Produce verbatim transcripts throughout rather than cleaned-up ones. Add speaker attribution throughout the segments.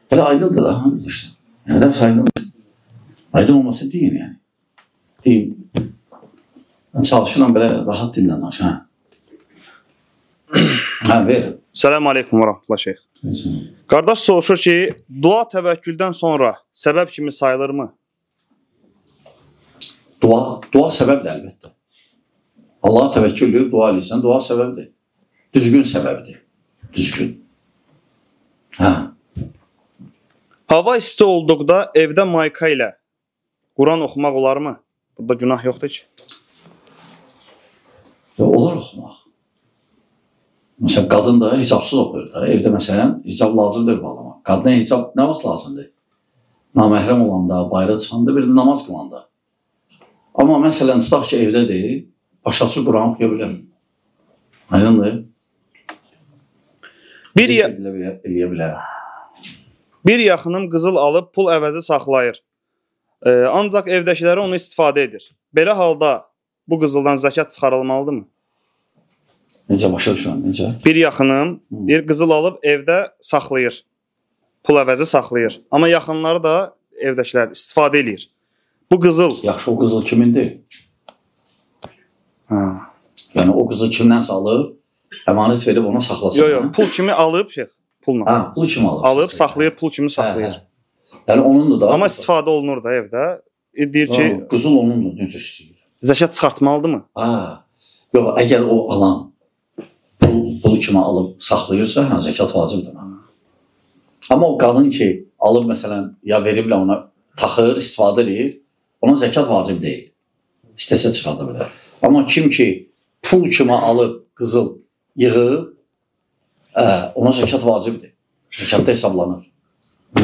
Speaker 1: Belə aydındır da, arkadaşlar. Yəni, dərs aydındır. Aydın olmasa deyin, yəni. Deyin. Çalışıram belə rahat dillə danış, hə. Hə, ver.
Speaker 2: Selamun aleyküm və rahmetullah şeyx. Qardaş soruşur ki, dua təvəkküldən sonra səbəb kimi sayılırmı?
Speaker 1: Dua, dua səbəbdir əlbəttə. Allaha təvəkkül edib dua edirsən, dua səbəbdir. Düzgün səbəbdir. Düzgün. Hə.
Speaker 2: Hava isti olduqda evdə mayka ilə Quran oxumaq olar mı? Burada günah yoxdur ki.
Speaker 1: Olar oxumaq. Məsələn, qadın da hicabsız oxuyur da. Evdə məsələn, hicab lazımdır bağlamaq. Qadına hicab nə vaxt lazımdır? Naməhrəm olanda, bayra çıxanda, bir də namaz qılanda. Amma məsələn, tutaq ki, evdədir, başaqçı Quran oxuya bilər. Aydındır.
Speaker 2: Bir, ya
Speaker 1: eləyə bilər.
Speaker 2: bir yaxınım qızıl alıb pul əvəzi saxlayır. Ee, ancaq evdəkiləri onu istifadə edir. Belə halda bu qızıldan zəkat çıxarılmalıdır mı?
Speaker 1: Necə başa düşürəm, necə?
Speaker 2: Bir yaxınım bir qızıl alıb evdə saxlayır. Pul əvəzi saxlayır. Amma yaxınları da evdəkilər istifadə edir. Bu qızıl...
Speaker 1: Yaxşı, o qızıl kimindir?
Speaker 2: Ha.
Speaker 1: Yəni, o qızıl kimdənsə alıb, əmanət verib ona saxlasın.
Speaker 2: Yox, yox, pul kimi alıb, şeyx, pulla.
Speaker 1: Ha, pul kimi alıb.
Speaker 2: Alıb, saxlayır, pul kimi saxlayır.
Speaker 1: Hə, hə. Yəni, onundur da...
Speaker 2: Amma istifadə olunur da evdə. Deyir ki...
Speaker 1: Ha, qızıl onundur, necə istəyir.
Speaker 2: Zəkat çıxartmalıdır mı?
Speaker 1: Ha, yox, əgər o alan pul, pul kimi alıb saxlayırsa, hə, zəkat vacibdir. Amma o qadın ki, alıb məsələn, ya veriblə ona taxır, istifadə edir, ona zəkat vacib deyil. İstəsə çıxarda bilər. Amma kim ki, pul kimi alıb qızıl yığıb, ə, ona zəkat vacibdir. Zəkatda hesablanır. Hı.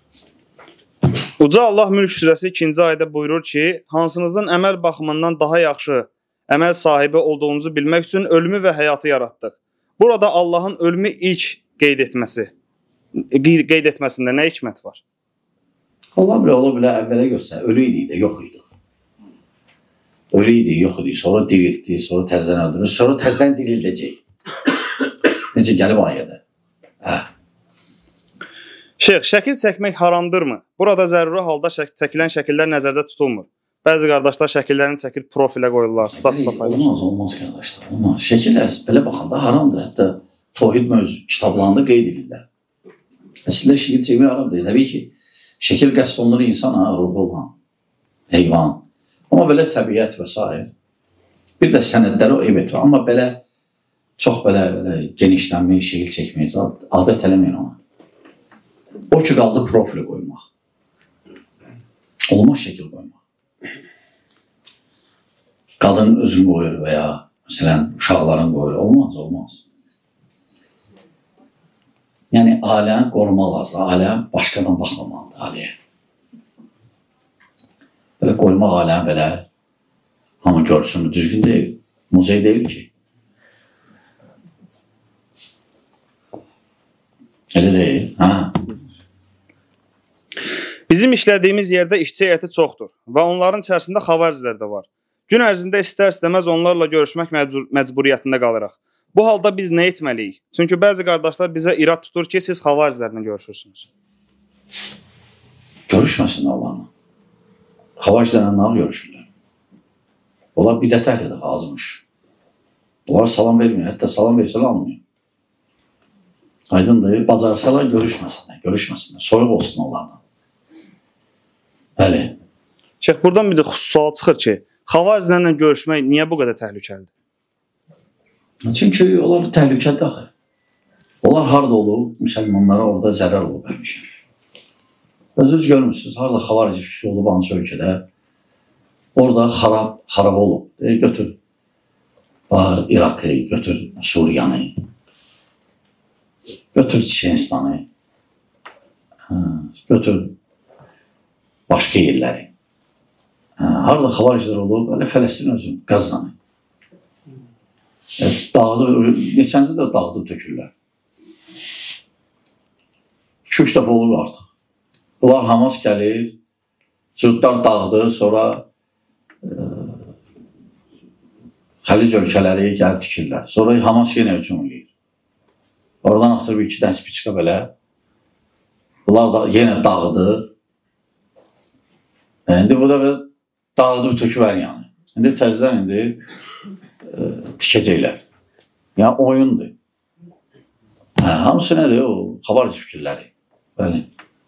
Speaker 2: Uca Allah Mülk surəsi ikinci ayədə buyurur ki, hansınızın əməl baxımından daha yaxşı əməl sahibi olduğunuzu bilmək üçün ölümü və həyatı yaratdıq. Burada Allahın ölümü ilk qeyd etməsi, qeyd etməsində nə hikmət var?
Speaker 1: Allah bilə, ola bilə əvvələ göstər, ölü idik də, yox idik. Ölü idik, yox idik, sonra diriltdik, sonra təzdən öldürür, sonra təzdən dirildəcək. Necə gəlib ayədə. Hə.
Speaker 2: Şeyx, şəkil çəkmək haramdırmı? Burada zəruri halda şək çəkilən şəkillər nəzərdə tutulmur. Bəzi qardaşlar şəkillərini çəkib profilə qoyurlar, stat-stat paylaşır.
Speaker 1: Olmaz, olmaz qardaşlar, olmaz. Şəkillər belə baxanda haramdır, hətta Tohid mövzu kitablarında qeyd edirlər. Əslində şəkil çəkmək haramdır. Təbii ki, şəkil qəsd olunur insan, ha, ruhu olan, heyvan. Amma belə təbiət və s. Bir də sənədləri o eyb etir. Amma belə, çox belə, belə genişlənmək, şəkil çəkmək, adət eləməyin ona. O ki, qaldı profili qoymaq. Olmaz şəkil qoymaq. Qadın özün qoyur və ya, məsələn, uşaqların qoyur. Olmaz, olmaz. Yəni, aləm qorumaq lazım. Aləm başqadan baxmamalıdır, aləyə. Belə qoymaq aləm belə, hamı görsün, düzgün deyil. Muzey deyil ki. Elə deyil, hə?
Speaker 2: Bizim işlədiyimiz yerdə işçi heyəti çoxdur və onların içərisində xavariclər də var. Gün ərzində istər-istəməz onlarla görüşmək məcburiyyətində qalırıq. Bu halda biz nə etməliyik? Çünki bəzi qardaşlar bizə irad tutur ki, siz xavariclərlə görüşürsünüz.
Speaker 1: Görüşməsin Allah'la. Xavariclərlə nə görüşürlər? Onlar bidət əhlidir, azmış. Onlar salam vermiyor, hətta salam versələ almıyor. Aydındır, bacarsalar görüşməsinlər, görüşməsinlər. Soyuq olsun onlarla. Bəli.
Speaker 2: Şeyx, buradan bir də sual çıxır ki, xavariclərlə görüşmək niyə bu qədər təhlükəlidir?
Speaker 1: Çünki onlar təhlükədir axı. Onlar harada olub, müsəlmanlara orada zərər olub həmişə. Özünüz görmürsünüz, harada xavarici fikri olub hansı ölkədə, orada xarab, xarab olub. E, götür İrak'ı, götür Suriyanı, götür Çiçenistanı, götür başqa yerləri. Harada xavaricilər olub, elə Fələstin özün, Qazzanı. Dağıdır, neçənci də dağıdır, tökürlər. İki-üç dəfə olur artıq. Bunlar Hamas gəlir, cürdlər dağıdır, sonra e, Xəlic ölkələri gəlib tikirlər. Sonra Hamas yenə hücum edir. Oradan axtırıb iki dənə spiçka belə Bunlar da yenə dağıdır. İndi bu da dağıdır töküvər yəni. İndi təzədən indi e, tikəcəklər. Yəni oyundur. Hə, hamısı nədir o? Xavarc fikirləri. Bəli.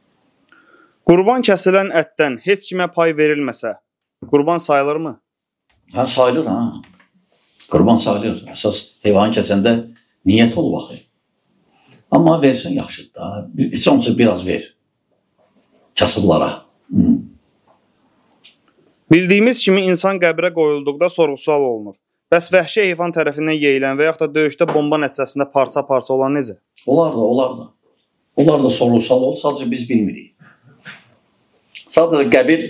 Speaker 2: Qurban kəsilən ətdən heç kimə pay verilməsə, qurban sayılırmı?
Speaker 1: Hə, sayılır ha. Qurban sayılır. Əsas heyvan kəsəndə niyyət ol baxı. Amma versin yaxşıdır da. Heç olmasa biraz ver. Kasıblara. Hı.
Speaker 2: Bildiyimiz kimi insan qəbrə qoyulduqda sorğu-sual olunur. Bəs vəhşi heyvan tərəfindən yeyilən və yaxud da döyüşdə bomba nəticəsində parça-parça olan necə?
Speaker 1: Onlar da, onlar da. Onlar da sorğu-sual olur, sadəcə biz bilmirik. Sadəcə qəbir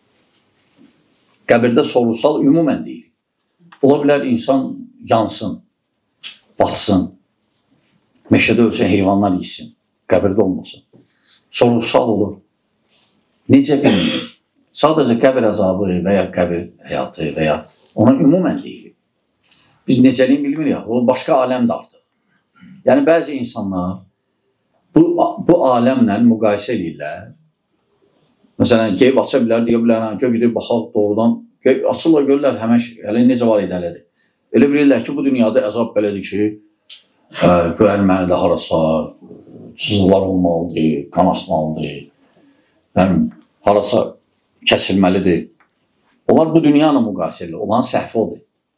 Speaker 1: qəbirdə sorğu-sual ümumən deyil. Ola bilər insan yansın, batsın, meşədə ölsə heyvanlar yesin, qəbirdə olmasın. Sorğu-sual olur. Necə bilmirik? Sadəcə qəbir əzabı və ya qəbir həyatı və ya ona ümumən deyilir. Biz necəliyini bilmirik, o başqa aləmdir artıq. Yəni, bəzi insanlar bu, bu aləmlə müqayisə edirlər. Məsələn, qeyb aça bilər, deyə bilər, gör gidib baxaq doğrudan, açırlar, görürlər, həmən hələ necə var idi elədir. Elə bilirlər ki, bu dünyada əzab belədir ki, göyəlməlidir, harasa, sızıqlar olmalıdır, qan axmalıdır, həm harasa kəsilməlidir. Onlar bu dünyanla müqayisə edirlər, olan səhvi odur.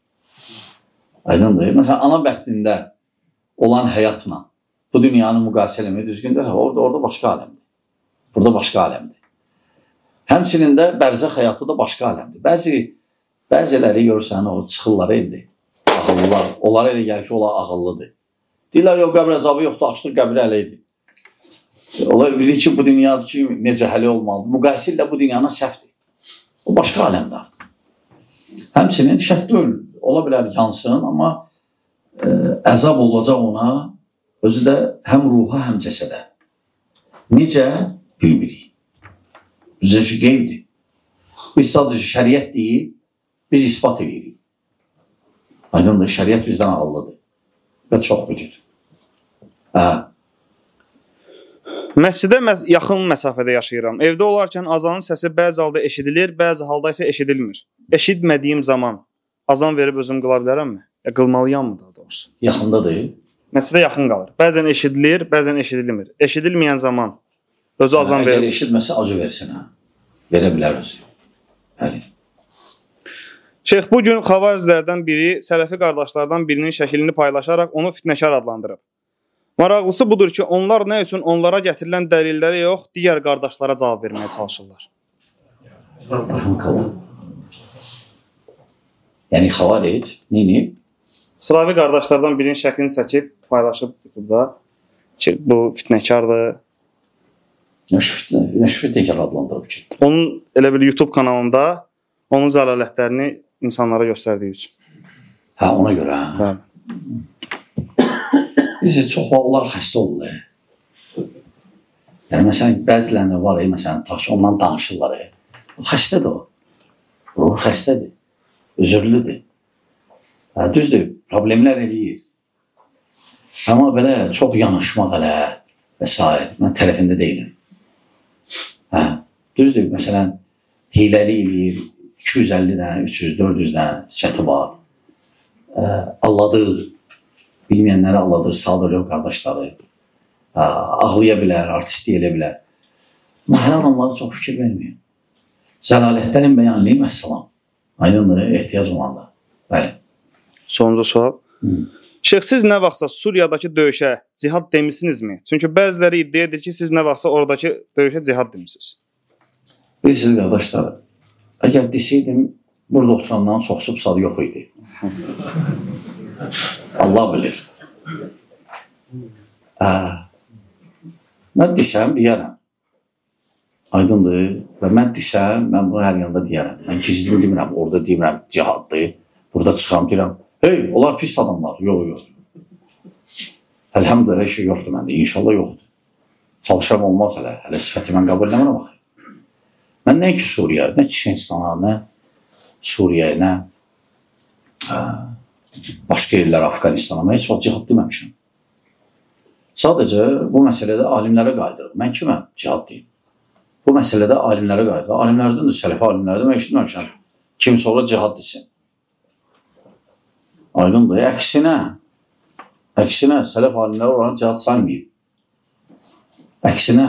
Speaker 1: Aydındır. Məsələn, ana bətnində olan həyatla bu dünyanı müqayisə eləmək düzgündür. Orada, orada başqa aləmdir. Burada başqa aləmdir. Həmçinin də bərzəx həyatı da başqa aləmdir. Bəzi, bəziləri görürsən, o çıxırlar indi. Ağıllılar. Onlar elə gəlir ki, onlar ağıllıdır. Deyirlər, yox, qəbr əzabı yoxdur, açdıq qəbri hələ idi. Onlar bilir ki, bu dünyada ki, necə hələ olmalıdır. Müqayisə ilə bu dünyanın səhvdir. O başqa aləmdir artıq. Həmçinin şəhd deyil. Ola bilər yansın, amma ə, əzab olacaq ona, özü də həm ruha, həm cəsədə. Necə? Bilmirik. Bizə ki, qeybdir. Biz sadəcə şəriət deyil, biz ispat edirik. Aydındır, şəriət bizdən ağıllıdır və çox bilir. Hə.
Speaker 2: Məscidə məs yaxın məsafədə yaşayıram. Evdə olarkən azanın səsi bəzi halda eşidilir, bəzi halda isə eşidilmir. Eşitmədiyim zaman azan verib özüm qıla bilərəmmi? Ya qılmalıyam mı daha doğrusu?
Speaker 1: Yaxındadır.
Speaker 2: Məscidə yaxın qalır. Bəzən eşidilir, bəzən eşidilmir. Eşidilməyən zaman özü azan
Speaker 1: Əgər
Speaker 2: verir.
Speaker 1: Əgər eşitməsə acı versin, hə. Verə bilər özü. Bəli.
Speaker 2: Şeyx bu gün xavariclərdən biri sələfi qardaşlardan birinin şəklini paylaşaraq onu fitnəkar adlandırıb. Maraqlısı budur ki, onlar nə üçün onlara gətirilən dəlilləri yox, digər qardaşlara cavab verməyə çalışırlar.
Speaker 1: Rəhmkallah. Yəni xavaric, neyini?
Speaker 2: Sıravi qardaşlardan birinin şəklini çəkib, paylaşıb burada ki, bu fitnəkardır.
Speaker 1: Nə fitnəkar adlandırıb ki?
Speaker 2: Onun elə bir YouTube kanalında onun zəlalətlərini insanlara göstərdiyi üçün.
Speaker 1: Hə, ona görə, hə.
Speaker 2: Bəli.
Speaker 1: Bizə çox onlar xəstə olurlar. Yəni, məsələn, bəzilərində var, e, məsələn, taş, ondan danışırlar. E. O xəstədir o. Ruhu xəstədir. Üzürlüdür. Hə, düzdür, problemlər eləyir. Amma belə çox yanaşmaq hələ və s. Mən tərəfində deyiləm. Hə, düzdür, məsələn, hiləli eləyir, iki yüz əlli dən, üç yüz, dörd yüz dən sifəti var. Ə, alladır. Bilməyənləri alladır, sağda ölüyor qardaşları. Ə, ağlaya bilər, artistlik elə bilər. Amma hələ adamları çox fikir vermiyor. Zəlalətlərin bəyanlayım, əssalam. Aydındır, ehtiyac olanda. Bəli.
Speaker 2: Sonuncu sual. Şeyx, siz nə vaxtsa Suriyadakı döyüşə cihad demisinizmi? Çünki bəziləri iddia edir ki, siz nə vaxtsa oradakı döyüşə cihad demisiniz.
Speaker 1: Bilirsiniz, qardaşlar, əgər deseydim, burada oturanların çoxsu psadı yox idi. Allah bilir. Ə, mən desəm, deyərəm. Aydındır. Və mən desəm, mən bunu hər yanda deyərəm. Mən gizli demirəm, orada demirəm, cihaddır. Burada çıxam, deyirəm, hey, onlar pis adamlar. Yox, yox. Əlhəmdülillah, heç şey yoxdur məndə. İnşallah yoxdur. Çalışam olmaz hələ. Hələ sifəti mən qəbul eləmirəm axı. Mən nə ki Suriyə, nə Çiçenistana, nə Suriyə, nə ə, başqa yerlər Afqanistana, mən heç vaxt cihad deməmişəm. Sadəcə bu məsələdə alimlərə qayıdırıq. Mən kiməm? Cihad deyim. Bu məsələdə alimlərə qayıdırıq. Alimlərdən də, sələfi alimlərdən mən eşitməmişəm. Kim sonra cihad desin. Aydındır. Əksinə, əksinə, sələf alimləri oranı cihad saymayıb. Əksinə,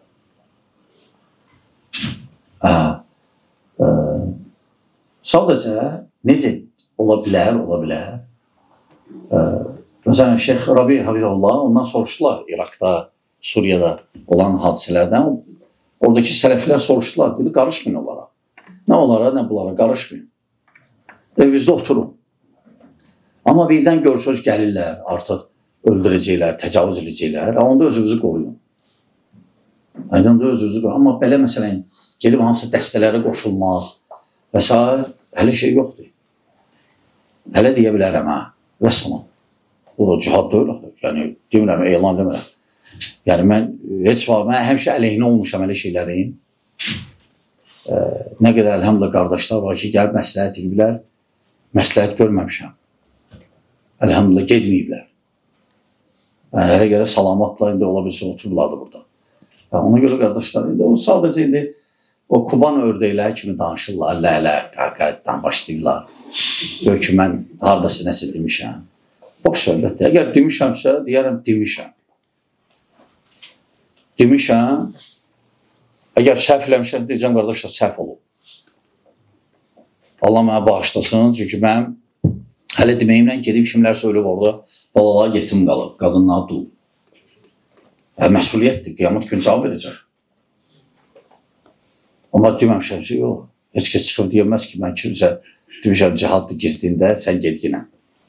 Speaker 1: hə, ə, sadəcə necə ola bilər, ola bilər. Ə, Məsələn, Şeyx Rabi Hafizullah ondan soruşdular İraqda, Suriyada olan hadisələrdən. Oradakı sələflər soruşdular, dedi, qarışmayın onlara. Nə onlara, nə bunlara qarışmayın. Evinizdə oturun. Amma birdən görsöz gəlirlər, artıq öldürəcəklər, təcavüz edəcəklər. Onda özünüzü qoruyun. Aydın da özünüzü qoruyun. Amma belə məsələn, gedib hansısa dəstələrə qoşulmaq və s. hələ şey yoxdur. Hələ deyə bilərəm, hə, və salam. Bu da cihad deyil, yəni demirəm, elan demirəm. Yəni mən heç vaxt, mən həmişə əleyhinə olmuşam elə şeylərin. E, nə qədər əlhamdülillah qardaşlar var ki, gəlib məsləhət ediblər, məsləhət görməmişəm. Əlhamdülillah gedməyiblər. Yəni, hələ görə salamatla indi ola bilsin otururlardı burada. Yəni, ona görə qardaşlar indi o sadəcə indi o Kuban ördəkləri kimi danışırlar, lələ, qaqayətdən başlayırlar. Gör ki, mən haradası nəsə demişəm. Boş söhbətdir. Əgər demişəmsə, deyərəm, demişəm. Demişəm, əgər səhv eləmişəm, deyəcəm, qardaşlar, səhv olub. Allah mənə bağışlasın, çünki mən hələ deməyimlə gedib kimlər söyləyib orada, balalar yetim qalıb, qadınlar dul. Yəni, məsuliyyətdir, qiyamət gün cavab verəcək. Amma deməmişəmsə, yox, heç kəs çıxıb deyəməz ki, mən kimsə demişəm, cihaddır gizdində, sən gedginə.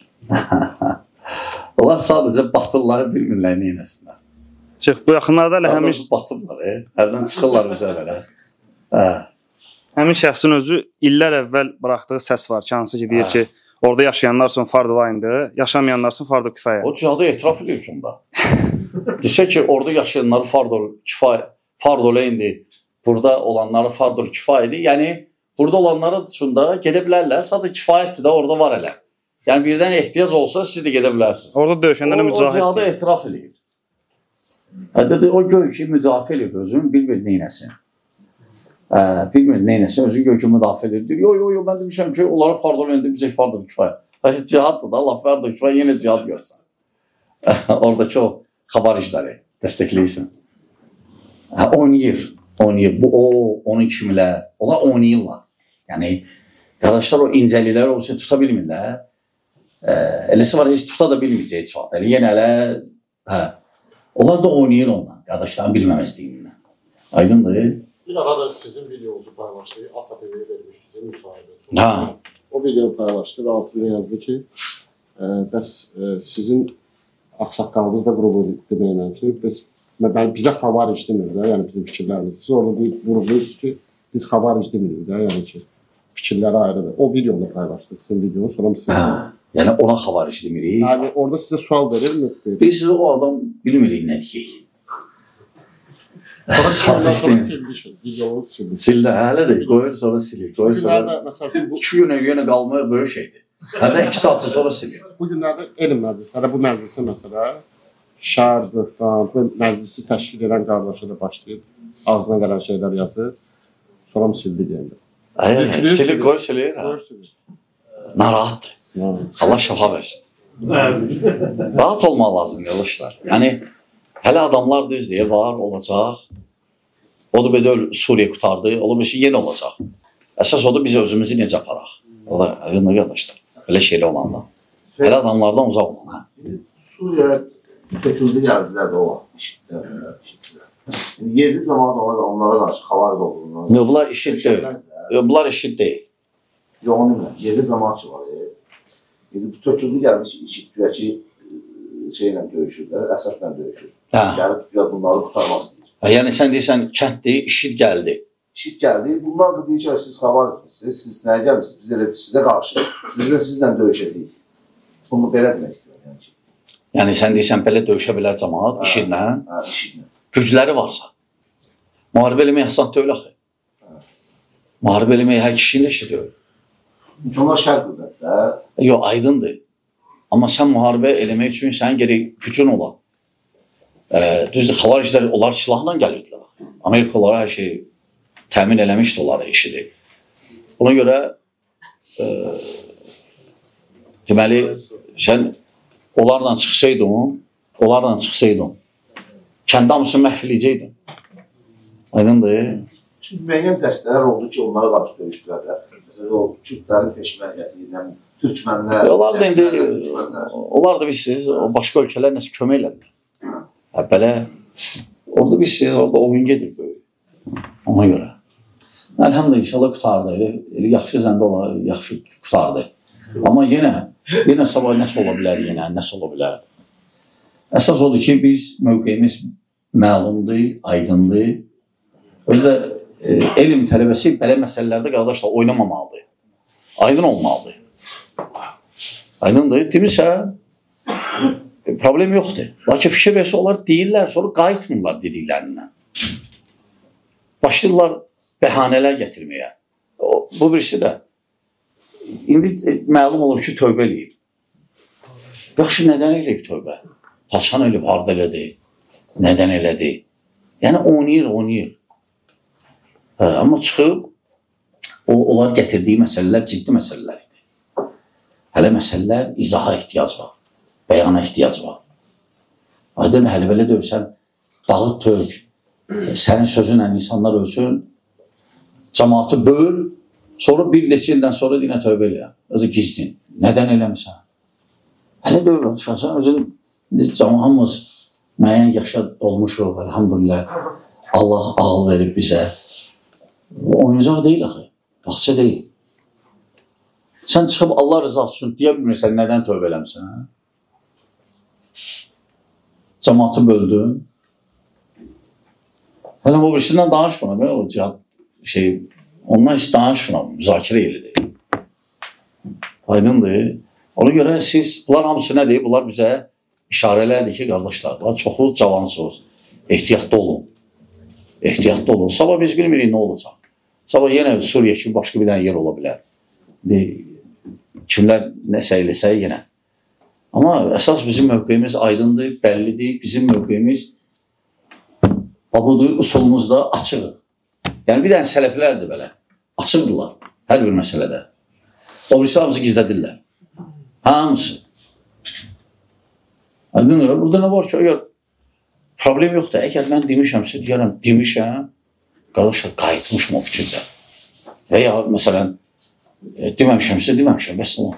Speaker 1: Onlar sadəcə batırları bilmirlər neynəsinlər.
Speaker 2: Şeyx, bu yaxınlarda elə həmin...
Speaker 1: Batıblar, e? Hərdən çıxırlar bizə belə. Hə.
Speaker 2: Həmin şəxsin özü illər əvvəl buraxdığı səs var ki, hansı ki, deyir ki, orada yaşayanlar üçün fardı layındır, yaşamayanlar üçün fardı kifayə.
Speaker 1: O cihadı etiraf edir ki, onda. Desə ki, orada yaşayanları fardı olayındır, burada olanları fardı kifayədir. Yəni, burada olanları üçün də gedə bilərlər, sadəcə kifayətdir də orada var elə. Yəni, birdən ehtiyac olsa, siz də gedə bilərsiniz.
Speaker 2: Orada döyüşənlərə mücahid deyil.
Speaker 1: O cihadı etiraf edir. Hədə o göy ki, müdafiə edir özün, bilmir neynəsin. Bilmir neynəsin, özün göy ki, müdafiə edir. Yo, yo, yo, mən demişəm ki, onlara fardı olayındır, bizə fardı kifayə. Cihaddır da, Allah fardı kifayə, yenə cihad görsən. Oradakı o xabaricləri dəstəkləyirsən. Oynayır, oynayır. Bu, o, onun kimilər, onlar oynayırlar. Yəni, qardaşlar o incəliklər olsa tuta bilmirlər. Eləsi var, heç tuta da bilməyəcək heç vaxt. Elə yenə elə, hə, onlar da oynayır ondan, qardaşların bilməməzliyindən. Aydındır.
Speaker 3: Bir arada sizin videonuzu paylaşdı, A P T V-yə vermişdiniz, müsahibə.
Speaker 1: Ha.
Speaker 3: O videonu paylaşdı və altına yazdı ki, e, bəs e, sizin axsaqqalınız da qrubu deməklə ki, bəs bizə xavaric demir də, yəni bizim fikirlərimiz. Siz orada vurğulayırsınız ki, biz xavaric demirik də, yəni ki, fikirləri ayrıdır. O videonu paylaşdı, sizin videonu, sonra sizin videonu.
Speaker 1: Yəni ona xavaric demirik.
Speaker 3: Yəni orada sizə sual verir mi?
Speaker 1: Biz size o adam bilmirik nə deyək.
Speaker 3: Sonra sildi şey, videonu sildi.
Speaker 1: Sildi, hələ də qoyur sonra silir. Qoyur sonra. İki günə yenə qalmaya böyük şeydir. Hələ iki saatı sonra silir.
Speaker 3: Bu günlərdə elm məclisləri, bu məclisi məsələ, şəhər, böhtan, bu məclisi təşkil edən qardaşa da başlayıb, ağzına gələn şeylər yazır, sonra mı sildi deyəndə.
Speaker 1: Aynen, silir, koy silir. Narahat. Allah şafa versin. Rahat olmaq lazım yoldaşlar. Yəni, hələ adamlar düz deyə var, olacaq. O da belə Suriye qutardı, ola bir şey yeni olacaq. Əsas o da biz özümüzü necə aparaq. O da, yolda qardaşlar, belə şeylə olanda. Hələ adamlardan uzaq olun. Hə?
Speaker 4: Suriye töküldü gəldilər də o işitdilər. Yerli zaman ona onlara qarşı xavar da olduğunu.
Speaker 1: Yox, bunlar işit deyil. Yox, bunlar işit deyil.
Speaker 4: Yox, onu bilməm. Yerli zaman ki var. Bu töküldü gəlmiş işit güya ki şeylə döyüşürlər, Əsədlə döyüşür. Gəlib güya bunları qutarmaq istəyir.
Speaker 1: Yəni sən deyirsən, kənddir, işit gəldi.
Speaker 4: İşit gəldi. Bunlar da deyir ki, siz xavar etmişsiniz, siz nəyə gəlmişsiniz, biz elə sizə qarşı, sizlə sizlə döyüşəcəyik. Bunu belə demək istəyirəm.
Speaker 1: Yəni sən deyirsən, belə döyüşə bilər cəmaat, işitlə.
Speaker 4: Hə, işitlə.
Speaker 1: Gücləri varsa. Müharibə eləmək həsad deyil axı. Müharibə eləmək hər kişinin də işi deyil.
Speaker 4: Çünki onlar şər qüvvətdə.
Speaker 1: Yox, aydındır. Amma sən müharibə eləmək üçün sənin gerək gücün ola. E, düzdür, xavariclər onlar silahla gəlirdilər. Amerika onlara hər şey təmin eləmişdi onlara işidir. Buna görə e, deməli sən onlarla çıxsaydın, onlarla çıxsaydın, kəndi hamısını məhv eləyəcəydin. Aydındır.
Speaker 4: Çünki müəyyən dəstələr oldu ki, onlara qarşı döyüşdülər. Məsələn, o Kürtlərin peşmərkəsi, Türkmənlər...
Speaker 1: Onlar da indi, onlar da bilirsiniz, başqa ölkələr nəsə kömək elədilər. Belə, orada bilirsiniz, orada oyun gedir böyük. Ona görə. Əlhamdülillah, inşallah qutardı. Yaxşı zəndə olar, yaxşı qutardı. Amma yenə, yenə sabah nəsə ola bilər, yenə nəsə ola bilər. Əsas odur ki, biz mövqeyimiz məlumdur, aydındır. Özü də e, elm tələbəsi belə məsələlərdə qardaşlar oynamamalıdır. Aydın olmalıdır. Aydındır. Demirsə, e, problem yoxdur. Lakin fikir versə, onlar deyirlər, sonra qayıtmırlar dediklərindən. Başlayırlar bəhanələr gətirməyə. O, bu birisi də. İndi e, məlum olub ki, tövbə eləyib. Yaxşı, nədən eləyib tövbə? Haçan eləyib, harada elədi? Nədən elədi? Yəni, oynayır, oynayır. Hə, amma çıxıb, o, onlar gətirdiyi məsələlər ciddi məsələlər idi. Hələ məsələlər izaha ehtiyac var, bəyana ehtiyac var. Aydın, hələ belə döyürsən, dağıt tök, sənin sözünlə insanlar ölsün, cəmaatı böl, sonra bir neçə ildən sonra dinə tövbə elə. Özü gizlin. Nədən eləmişsən? Hələ döyürlər, sən özün cəmaatımız müəyyən yaşa olmuşuq, elhamdülillah. Allah ağıl verib bizə. Oyuncaq deyil axı, baxça deyil. Sən çıxıb Allah rızası üçün deyə bilmirsən, nədən tövbə eləmişsən? Cəmaatı böldün. Hələ o birisindən danışmına, o cihad şey, ondan heç danışmına, müzakirə elidir. Aydındır. Ona görə siz, bunlar hamısı nə deyib? Bunlar bizə işarələrdir ki, qardaşlar, bunlar çoxuz cavansız, ehtiyatlı olun. Ehtiyatlı olun. Sabah biz bilmirik nə olacaq. Sabah yenə Suriyə kimi başqa bir dənə yer ola bilər. Kimlər nəsə eləsə yenə. Amma əsas bizim mövqeyimiz aydındır, bəllidir. Bizim mövqeyimiz budur, usulumuz da açıq. Yəni bir dənə sələflərdir belə. Açıqdırlar hər bir məsələdə. O birisi hamısı gizlədirlər. Hamısı. Aydındır. Burada nə var ki, əgər problem yoxdur. Əgər mən demişəmsə, deyərəm, demişəm, qardaşlar, qayıtmışım o fikirdə. Və ya, məsələn, e, deməmişəmsə, deməmişəm, bəs nə?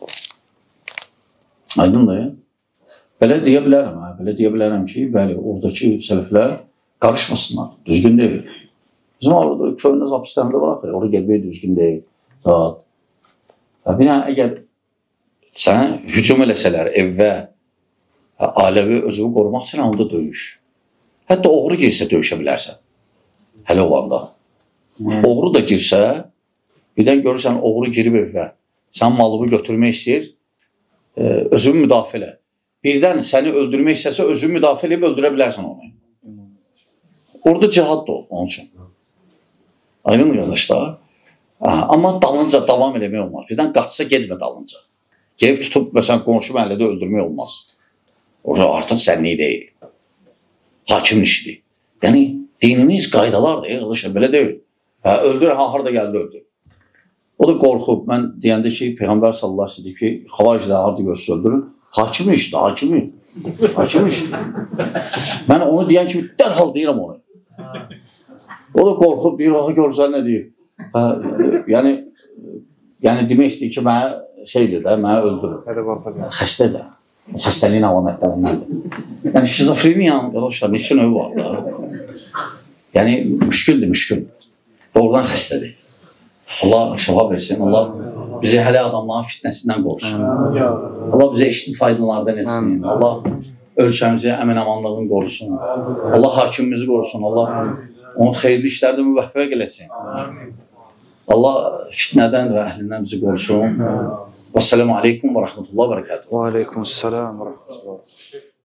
Speaker 1: Aydındır. Belə deyə bilərəm, hə? Belə deyə bilərəm ki, bəli, oradakı sələflər qarışmasınlar, düzgün deyil. Bizim orada köhnə zapislərində var, orada gəlməyə düzgün deyil. Zat. Bir dənə, əgər sənə hücum eləsələr evvə, ailəvi özünü qorumaq üçün onda döyüş. Hətta oğru girsə döyüşə bilərsən. Hələ olanda. Hmm. Oğru da girsə, birdən görürsən oğru girib evvə, sən malını götürmək istəyir, e, özünü müdafiə elə. Birdən səni öldürmək istəsə, özünü müdafiə edib öldürə bilərsən onu. Orada cihad da ol, onun üçün. Aydın qardaşlar. Amma dalınca davam eləmək olmaz. Birdən qaçsa getmə dalınca. Gelib tutub, məsələn, qonşu məhəllədə öldürmək olmaz. Orada artıq sənlik deyil. Hakimin işidir. Yəni, dinimiz qaydalardır, qardaşlar, belə deyil. Hə, öldür, ha, harada gəldi, öldür. O da qorxub. Mən deyəndə ki, Peyğəmbər sallallahu əleyhi və səlləm ki, xavariclər harada görsə öldürün. Hakimin işdir, hakimin. Hakimin işdir. Mən onu deyən kimi dərhal deyirəm onu. O da qorxub, deyir, axı görürsən nə deyir. Hə, yəni, yəni demək istəyir ki, mənə şeydir də, mənə öldürür. Xəstədir. O xəstəliyin əlamətlərindəndir. Yəni, şizofreniyanın, qardaşlar, neçə növü var da. Yəni, müşküldür, müşkül. Doğrudan xəstədir. Allah şəfa versin, Allah bizi hələ adamların fitnəsindən qorusun. Allah bizə eşitli faydalardan etsin. Allah ölkəmizi əmin-amanlığını qorusun. Allah hakimimizi qorusun. Allah onun xeyirli işlərdə müvəffəq eləsin. Allah fitnədən və əhlindən bizi qorusun. Vəssalamu aleykum və rəhmətullah və bərəkatuhu.
Speaker 2: Və aleykum salam və rəhmətullah.